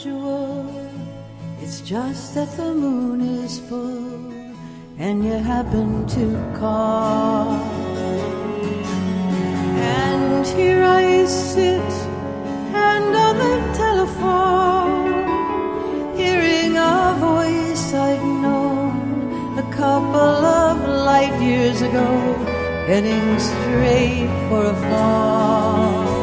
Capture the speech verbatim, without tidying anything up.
usual. It's just that the moon is full and you happen to call. And here I sit, and on the telephone, hearing a voice I'd known a couple of light years ago, heading straight for a fall.